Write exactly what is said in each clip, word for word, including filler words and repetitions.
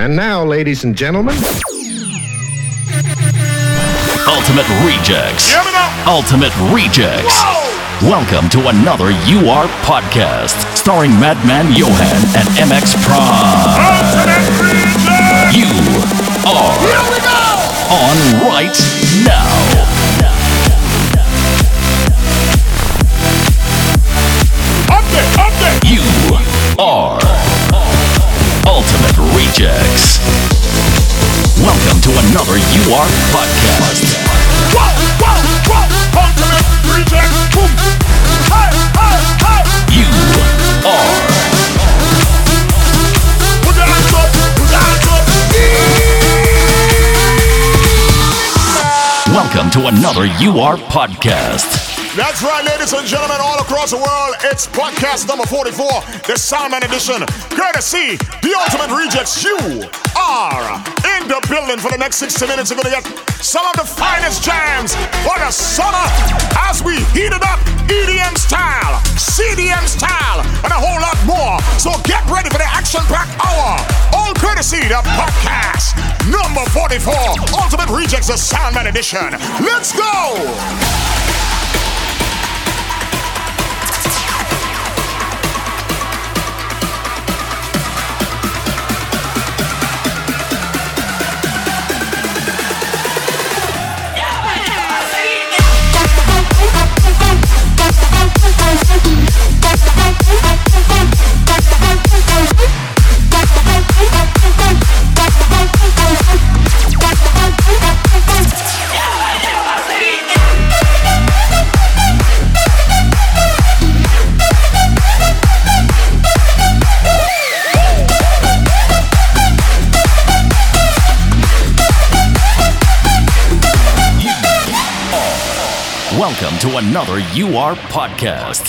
And now, ladies and gentlemen, Ultimate Rejects. Ultimate Rejects. Whoa! Welcome to another U R podcast, starring Madman Johan and M X Prime. Ultimate Rejects. You are Here we go! on right now. Up there, up there. You are Ultimate Rejects. Welcome to another U R podcast. Whoa, whoa, whoa. Ultimate Rejects. Boom. Hey, hey, hey. You are. Put your hands up, put your hands up. Welcome to another U R podcast. That's right, ladies and gentlemen, all across the world. It's podcast number forty-four, the Soundman edition. Courtesy, the Ultimate Rejects. You are in the building for the next sixty minutes. You're going to get some of the finest jams for the summer as we heat it up, E D M style, C D M style, and a whole lot more. So get ready for the action-packed hour. All courtesy, the podcast number forty-four, Ultimate Rejects, the Soundman edition. Let's go! Welcome to another U R podcast.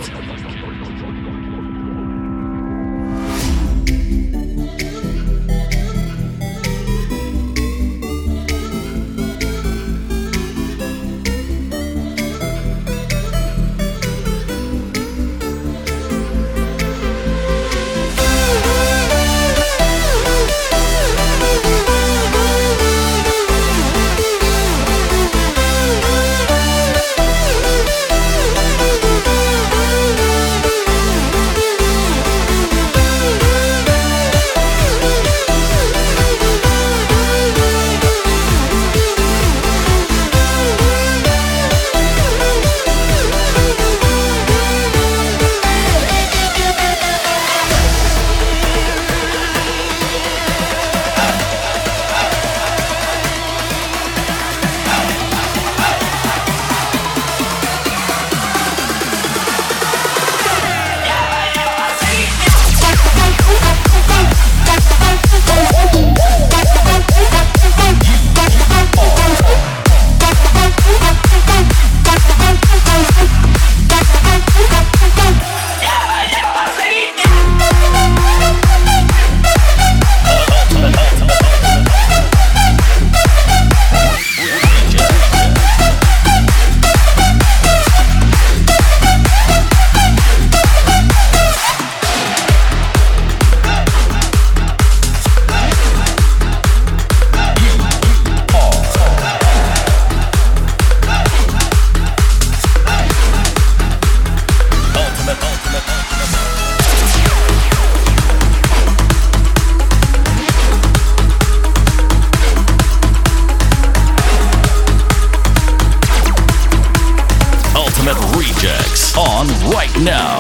On right now.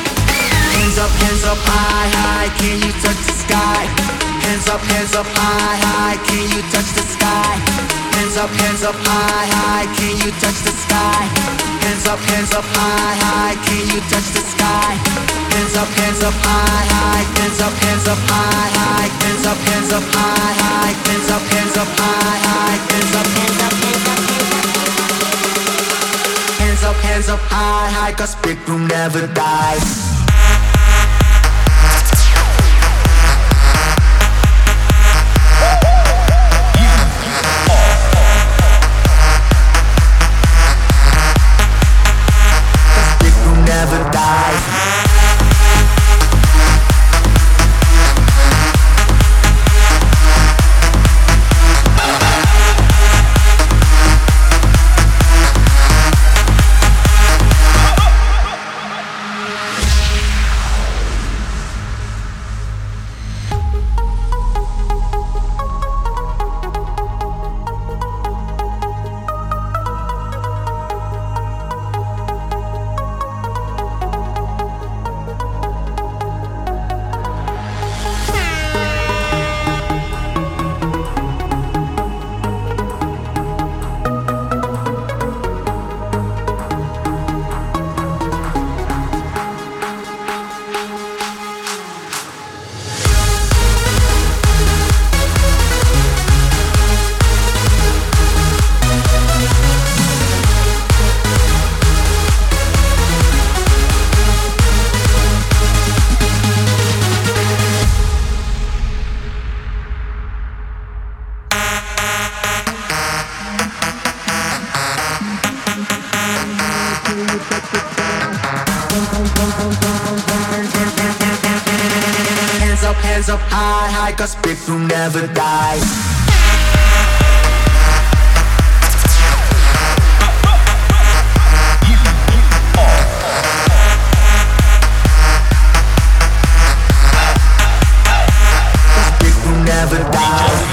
Hands up, hands up, high, high, can you touch the sky? Hands up, hands up, high, high, can you touch the sky? Hands up, hands up, high, high, can you touch the sky? Hands up, hands up, high, high, can you touch the sky? Hands up, hands up, high, high, hands up, hands up, high, high, hands up, hands up, high, high, hands up, hands up, high, high, hands up, hands up, hands up, hands up, hands up, high, high, 'cause big room never dies. Never dies. up, hands up high, high, cause people never die. Cause people never die.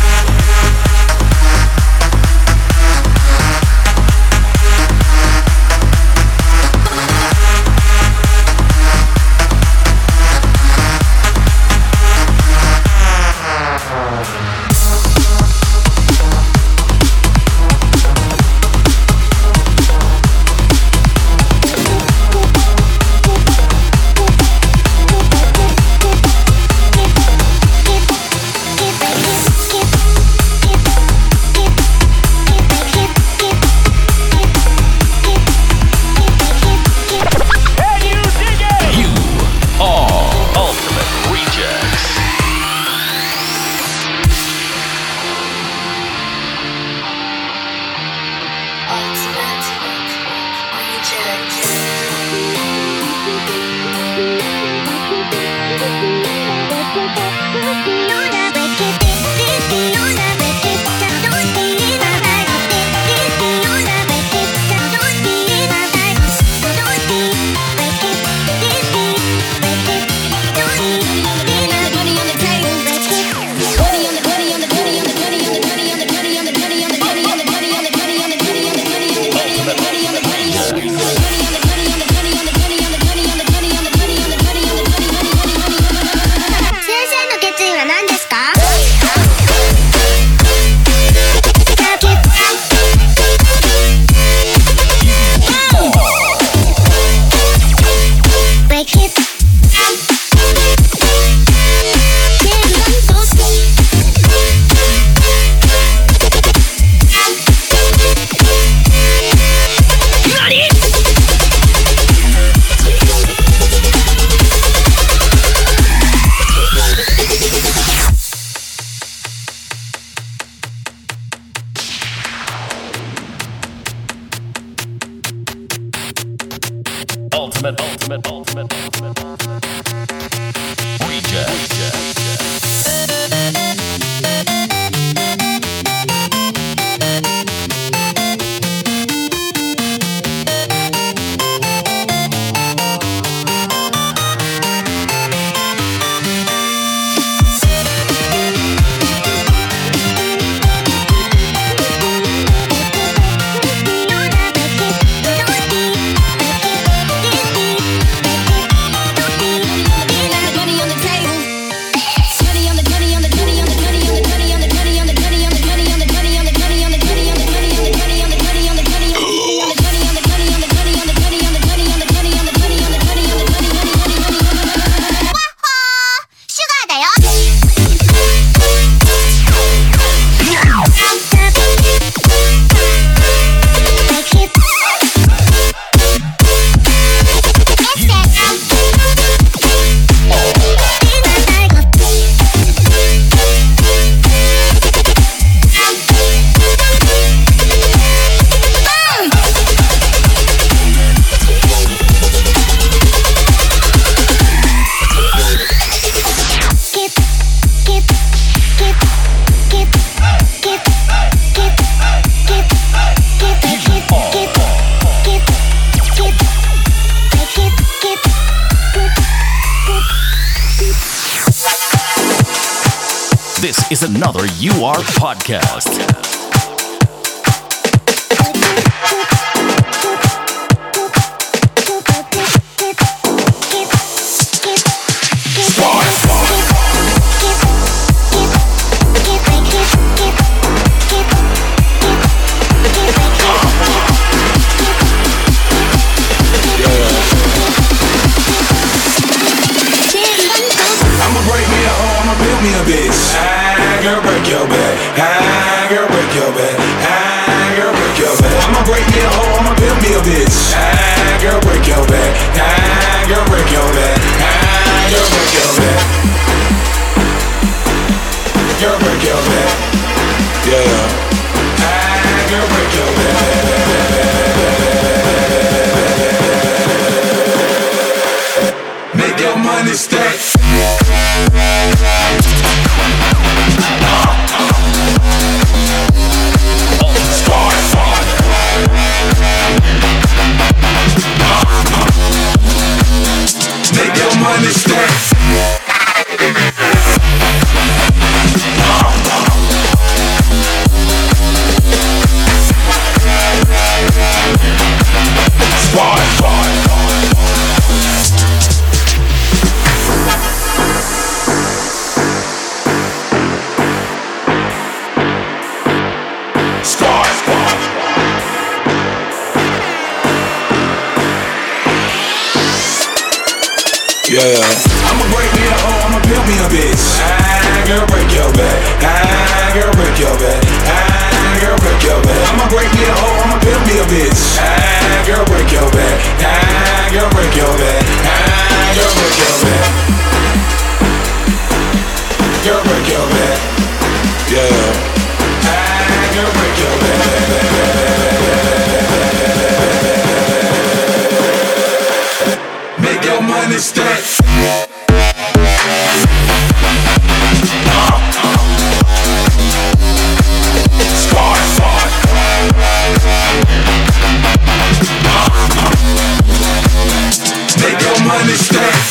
Ultimate, ultimate, ultimate, ultimate, ultimate. Reject. This is another U R podcast. Make your money stack. Yeah. I'ma break me a hoe, I'ma pimp me a bitch. Ah, girl, break your back. Ah, girl, break your back. Ah, girl, break your back. I'ma break me a hoe, I'ma pimp me a bitch. Ah, girl, break your back. Ah, girl, break your back. Ah, girl, break your back. Girl, break your back. Yeah. Ah, girl, break your back. Make your money stack. Make your money stack.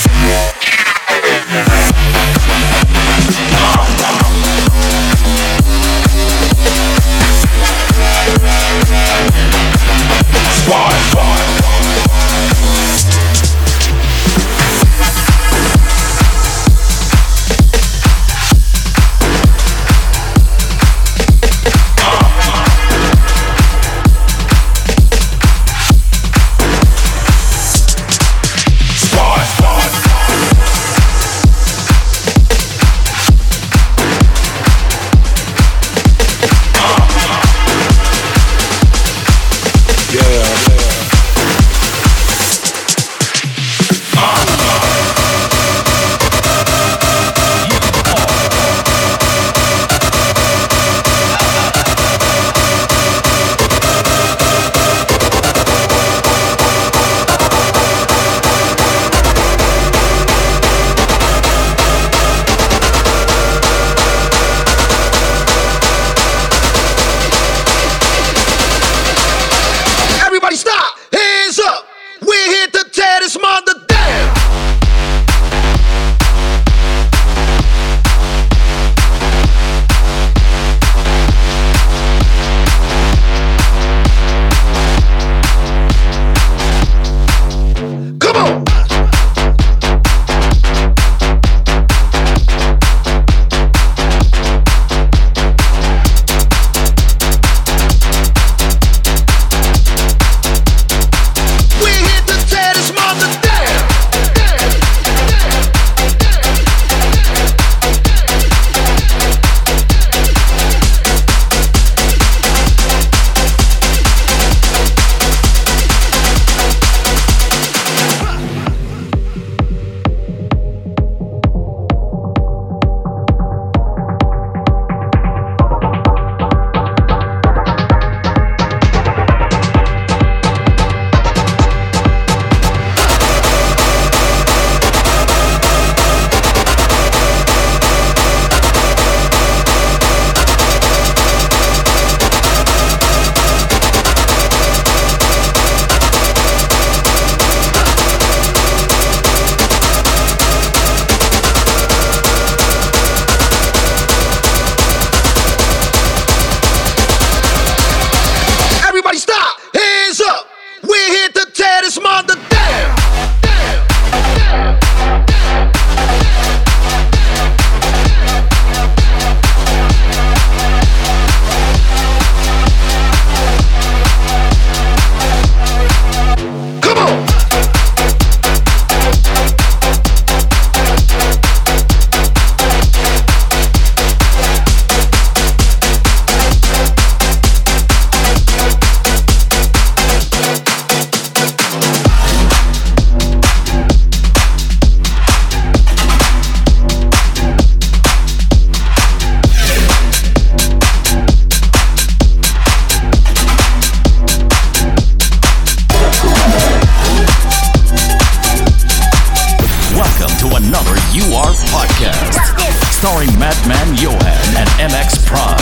starring Madman Johan and M X Prime.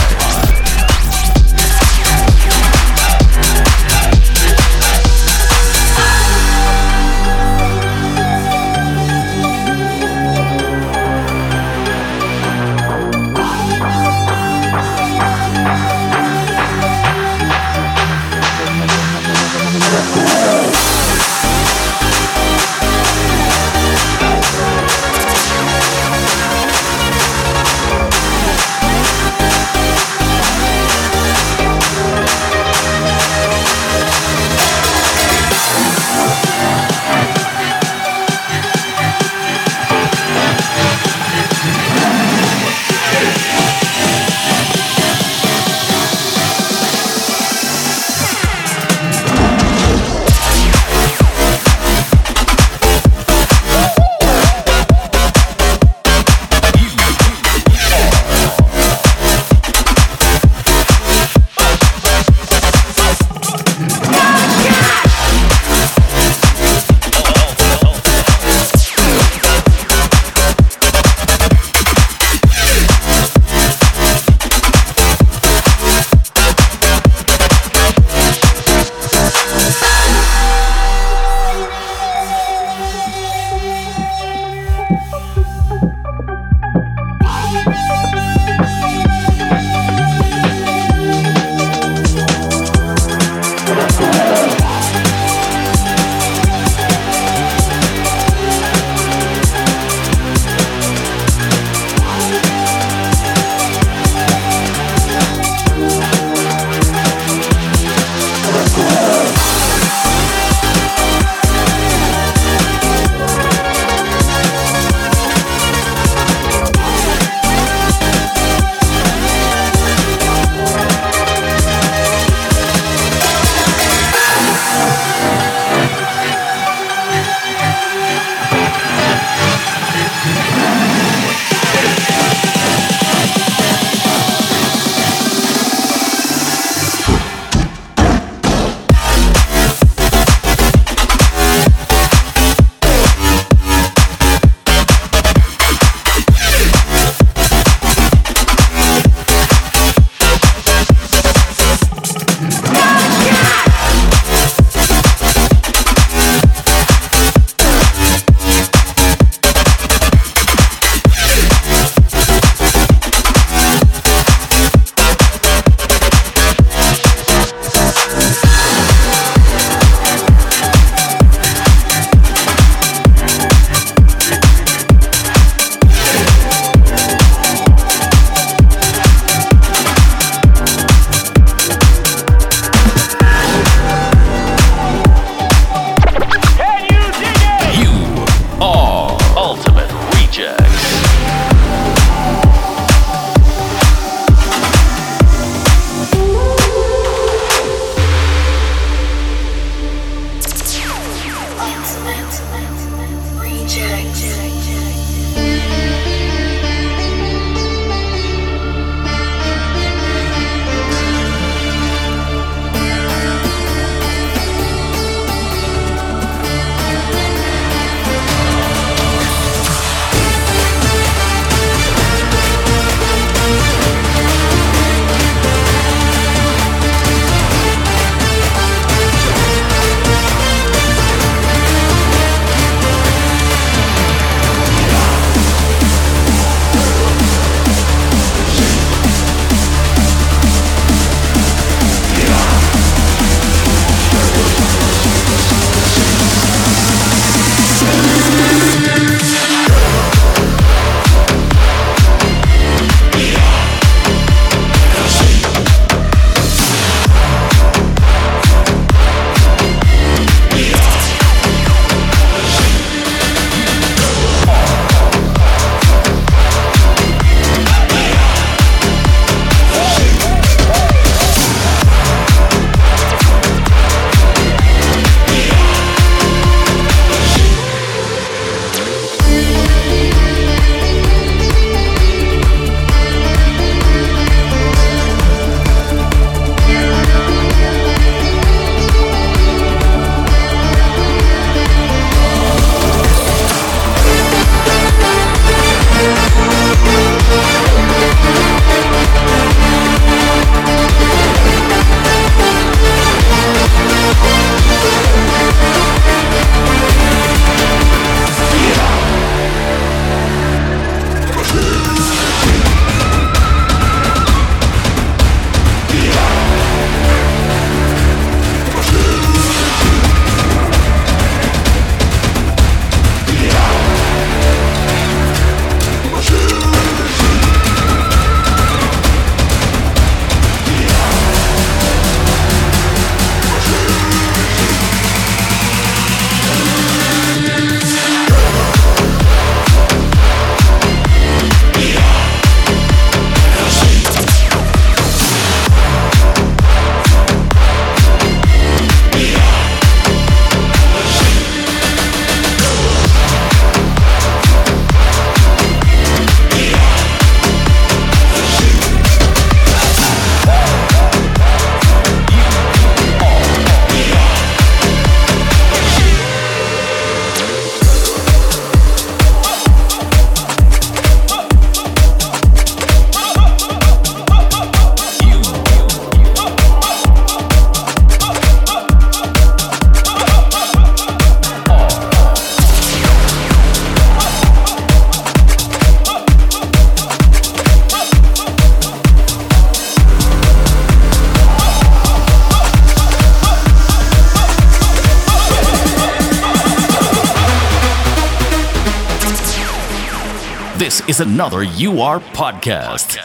This is another U R podcast.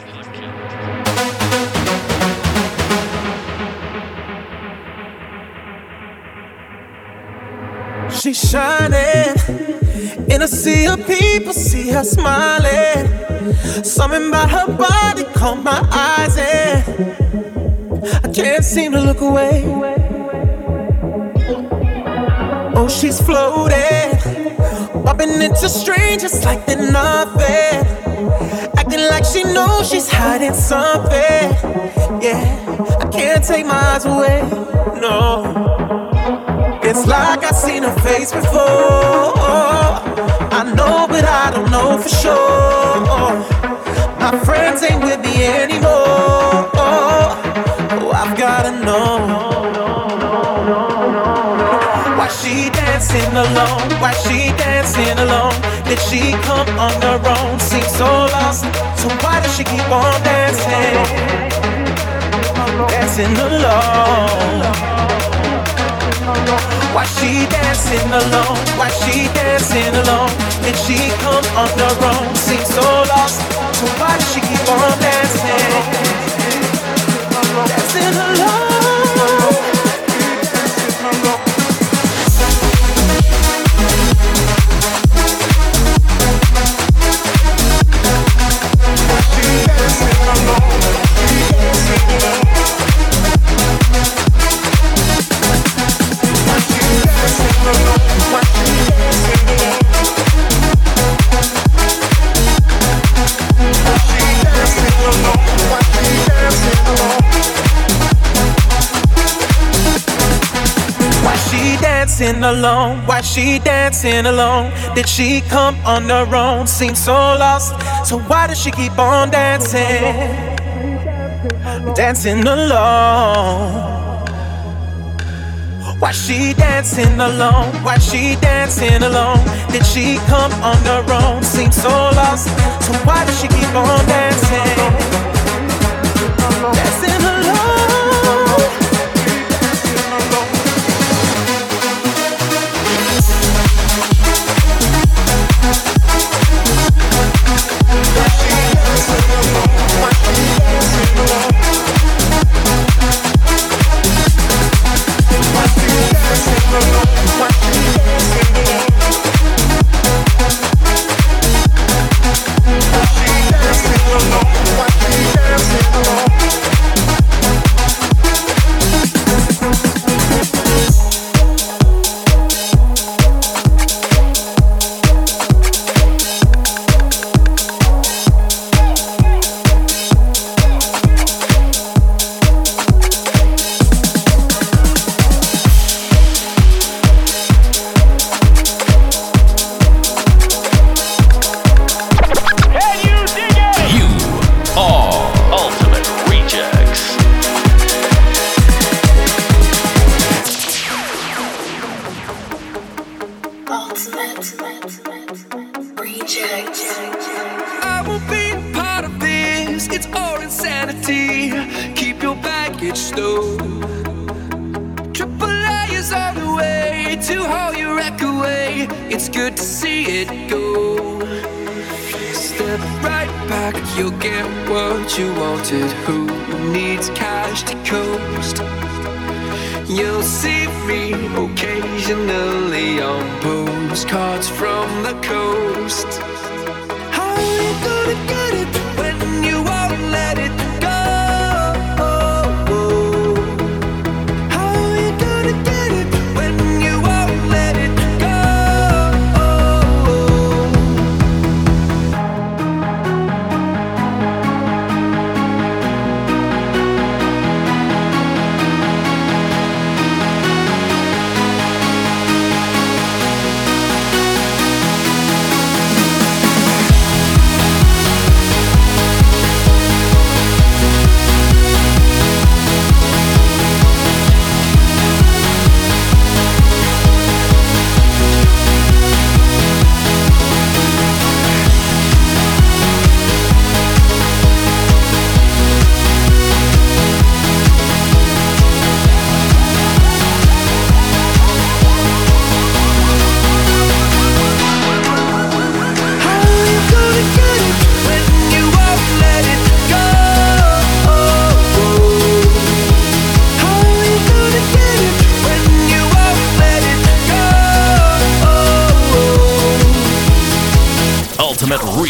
She's shining in a sea of people, see her smiling. Something about her body caught my eyes and I can't seem to look away. Oh, she's floating, bumping into strangers like they're nothing, acting like she knows she's hiding something. Yeah, I can't take my eyes away, no. It's like I've seen her face before. I know, but I don't know for sure. My friends ain't with me anymore. Oh, I've gotta know. Why she dancing alone? Why she dancing alone? Did she come on her own? Seems so lost. So why does she keep on dancing? Dancing alone. Why she dancing alone? Why she dancing alone? Did she come on her own? Seems so lost. So why does she keep on dancing? Dancing alone. Dancing alone, why she dancing alone? Did she come on her own? Seems so lost. So why does she keep on dancing? Dancing alone. Why she dancing alone? Why she dancing alone? Did she come on her own? Seems so lost. So why does she keep on dancing? Dancing alone.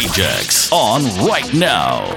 Rejects on right now.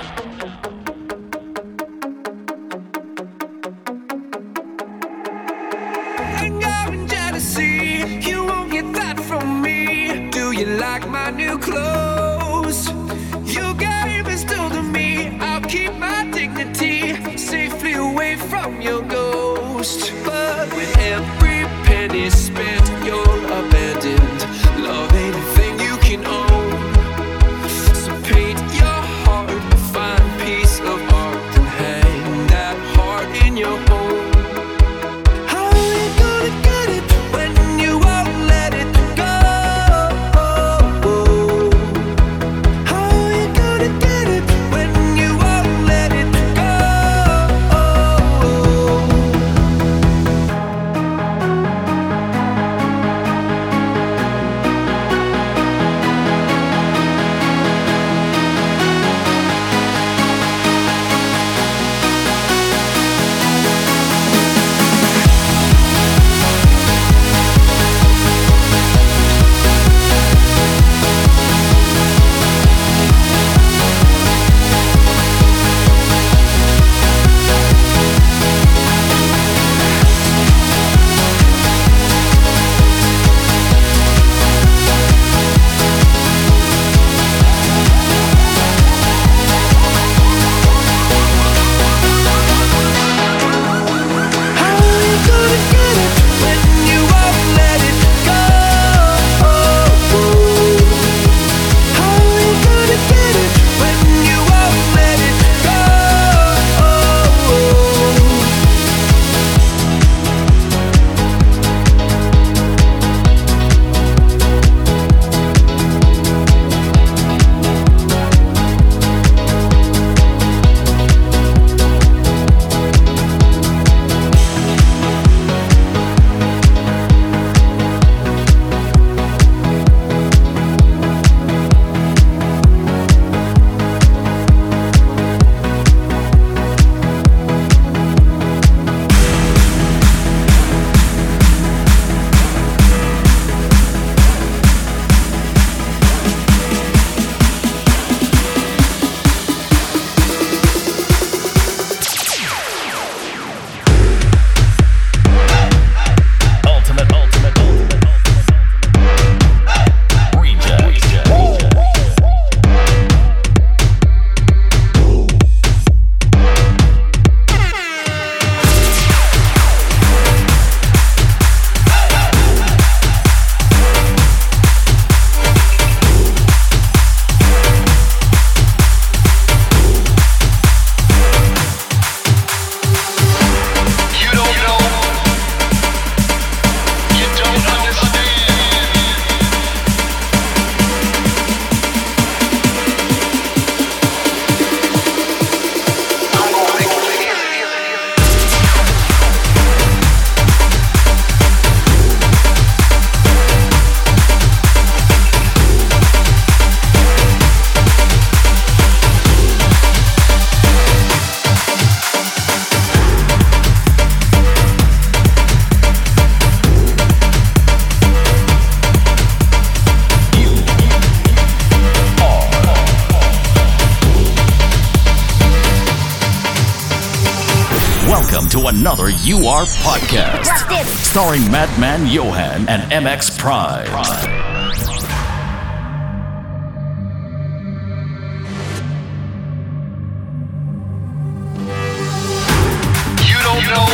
Like my new clothes, you gave it still to me. I'll keep my dignity safely away from your ghost. But with every penny spent, you're abandoned. Love ain't a thing you can own. So paint your heart a fine piece of art and hang that heart in your home. How are we gonna get it when you won't let it go? To another U R podcast, starring Madman Johan and M X Prime. You don't know,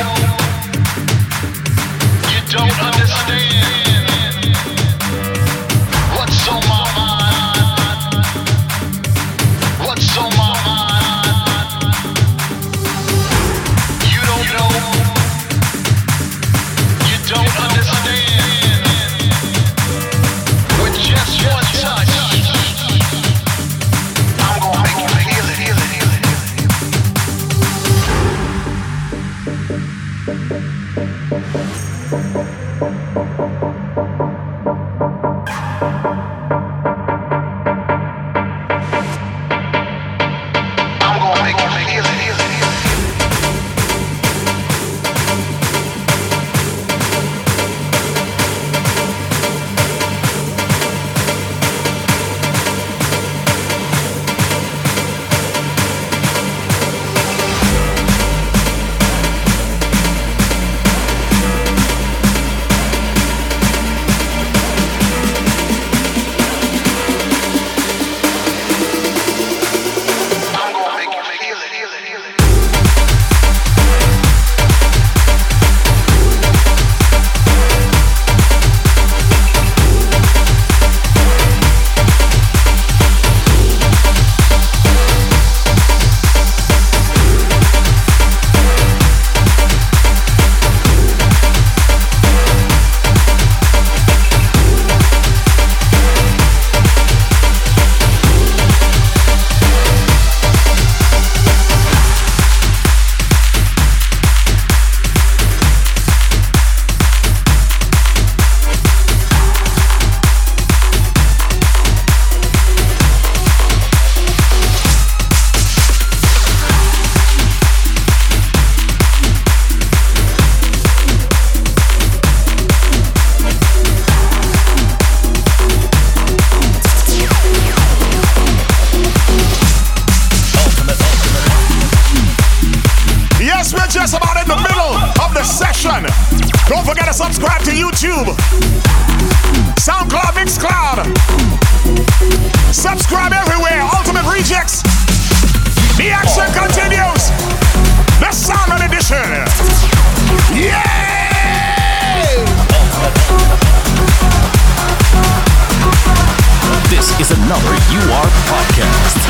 you don't understand what's on my mind, what's on my mind. You don't know, you don't understand. With just one touch, I'm gonna make you feel it, feel it, feel it. Don't forget to subscribe to YouTube, SoundCloud, Mixcloud. Subscribe everywhere. Ultimate Rejects. The action continues. The Sound Edition. Yeah! This is another U R podcast.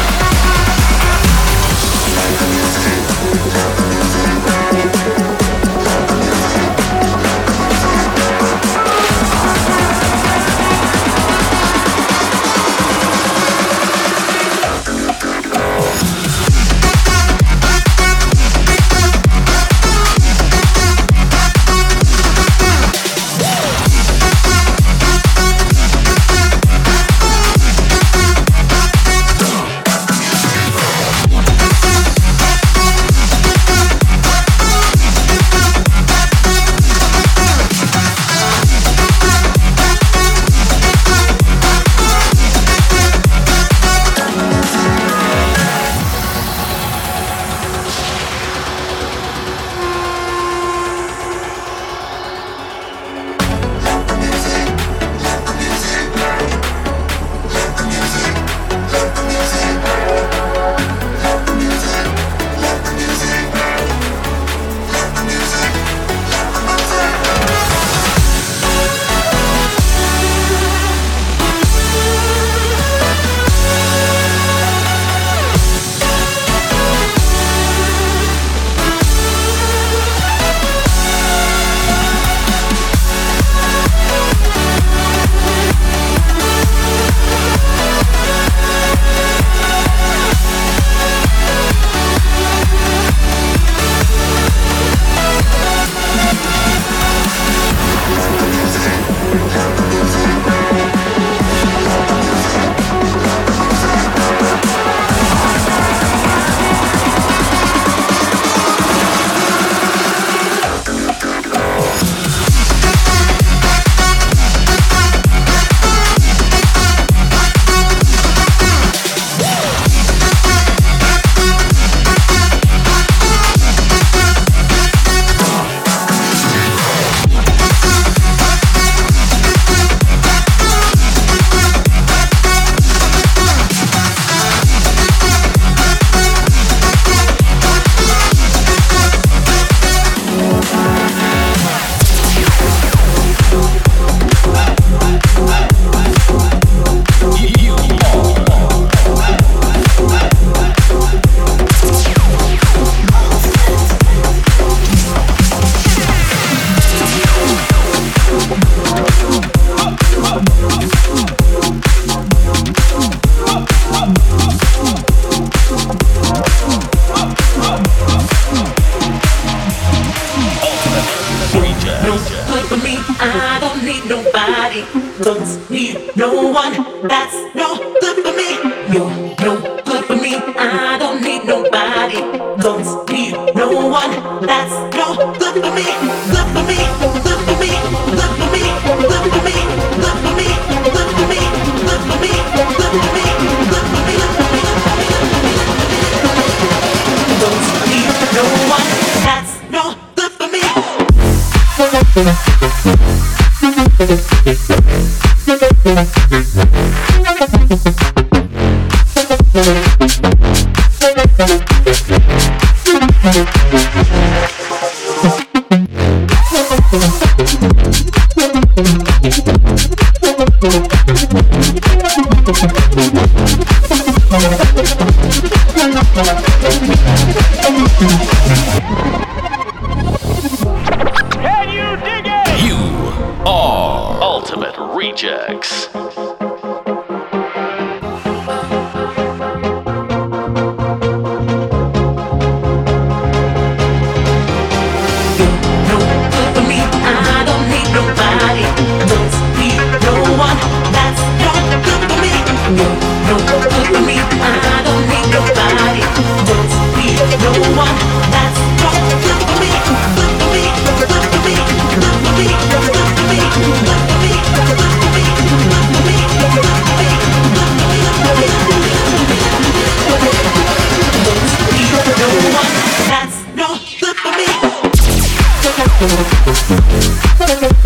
Don't need no one that's no good for me. You're no good for me. I don't need nobody. Don't need no one that's no good for me. Good for me. Good for me. Good for me. Good for me. Good for me. Good for me. Good for me. Good for me. Good for me. Don't need no one that's no good for me. Can you dig it? You are Ultimate Rejects. Good for me.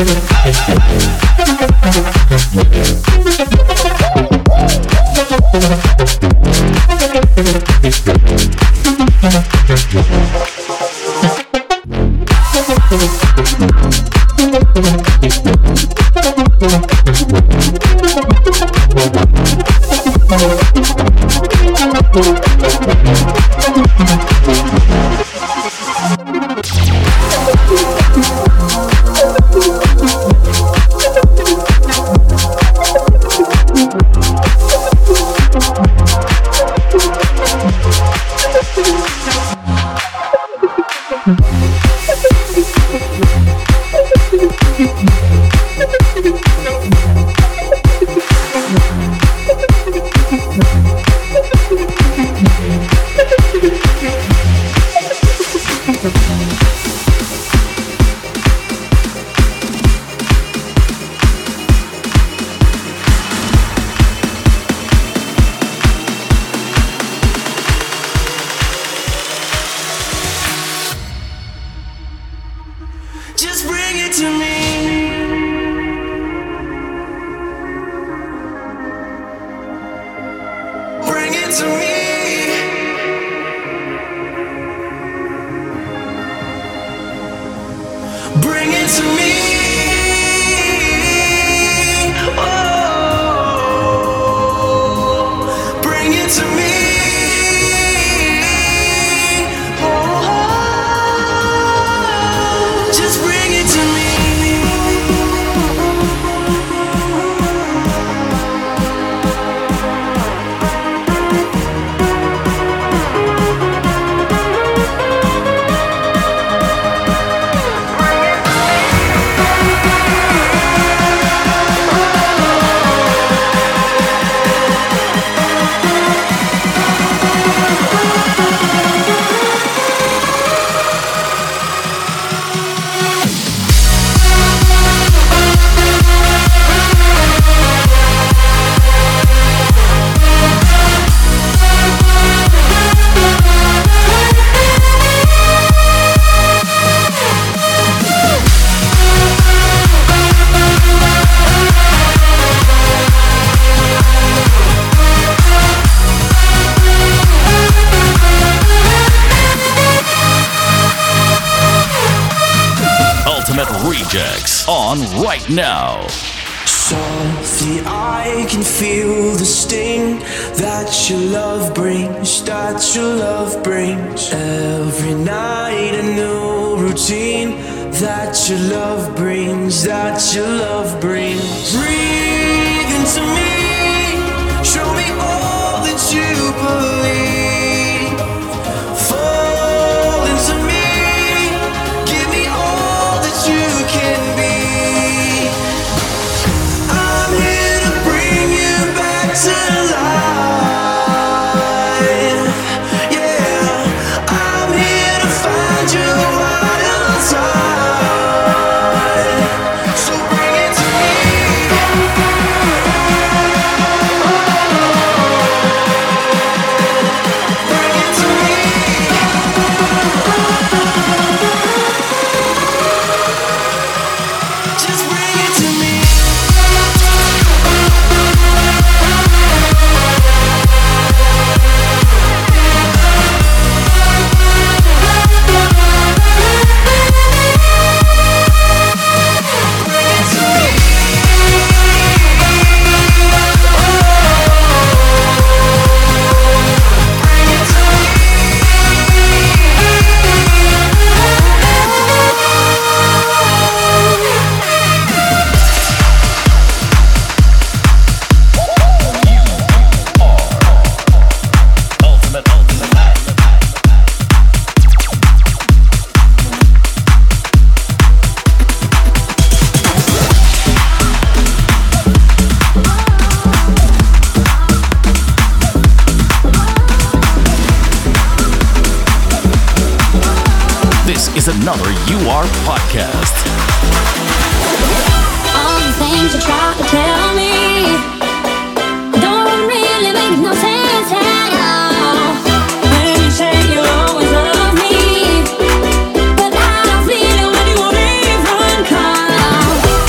Rejects on right now. Softly I can feel the sting that your love brings, that your love brings. Every night a new routine that your love brings, that your love brings. Breathe into me, show me all that you believe. Fall into me, give me all that you can be. I'm here to bring you back to life. Yeah, I'm here to find you right on time. So bring it to me. Bring it to me. Just bring it to me. This is another U R podcast. All the things you try to tell me don't really make no sense at all. When you say you'll always love me, but I don't feel it when you won't even call.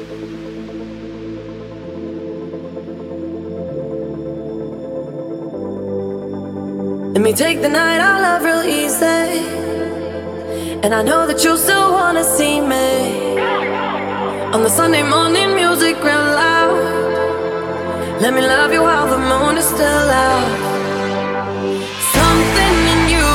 Let me take the night I love real easy, and I know that you still wanna see me on the Sunday morning music real loud. Let me love you while the moon is still out. Something in you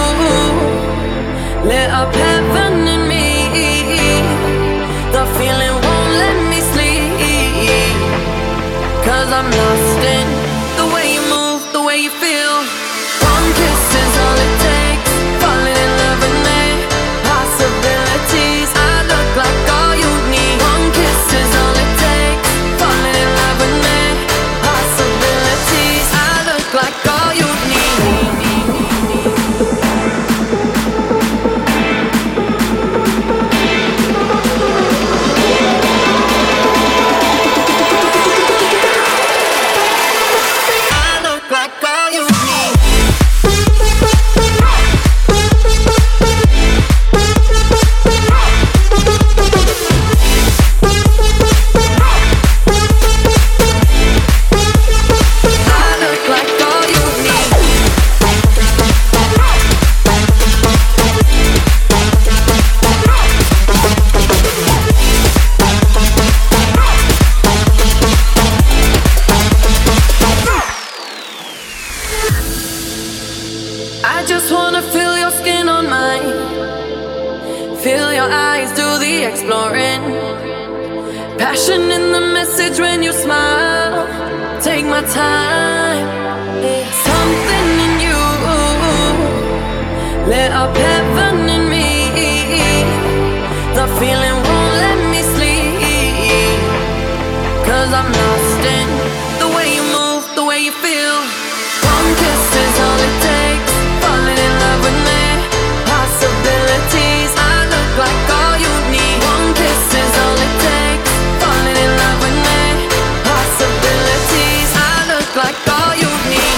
lit up heaven in me. The feeling won't let me sleep, 'cause I'm lost in the way you move, the way you feel. One kiss is all it takes, falling in love with me. Possibilities, I look like all you need. One kiss is all it takes, falling in love with me. Possibilities, I look like all you need. Passion in the message when you smile. Take my time. Something in you lit up heaven in me. The feeling won't let me sleep, 'cause I'm lost in the way you move, the way you feel. One kiss is all it takes, falling in love with me. Possibilities, I look like all you need. One kiss is all it takes, falling in love with me. Possibilities, I look like all you need.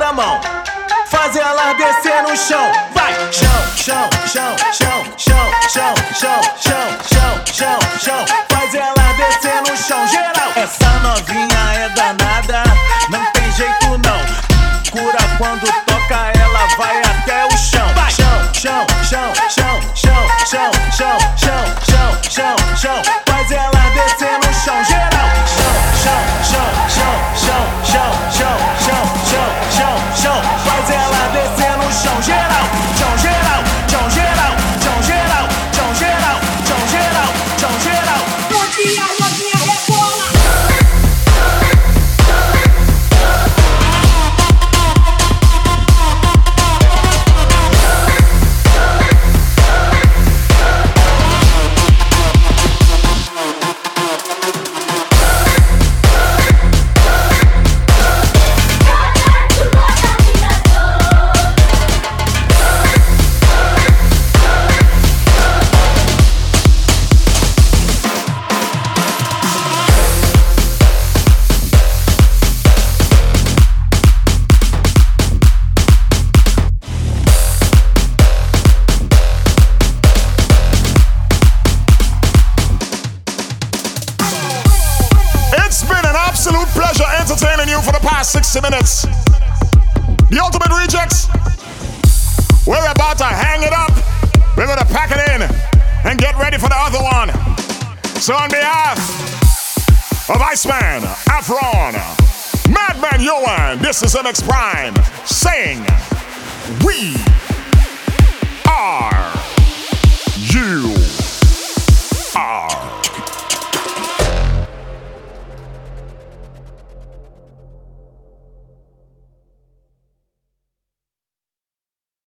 pra mão, faz ela descer no chão. Vai! Chão, chão, chão, chão, chão, chão, chão, chão, chão, chão, chão. Faz ela descer no chão, geral. Essa novinha é danada, não tem jeito não. Cura quando toca, ela vai até o chão. Vai! Chão, chão, chão, chão, chão, chão, chão, chão, chão, chão, chão. Faz ela descer no chão, geral. Chão, chão, chão, chão, chão, chão, chão, chão, chão, chão, chão. Faz ela descer no chão, geral. Chão, geral, chão, geral, chão, geral, chão, geral, chão, geral, chão, geral. Porque a novinha rebola. sixty minutes. The Ultimate Rejects. We're about to hang it up. We're gonna pack it in and get ready for the other one. So on behalf of Iceman, Afron, Madman Yohan, this is M X Prime saying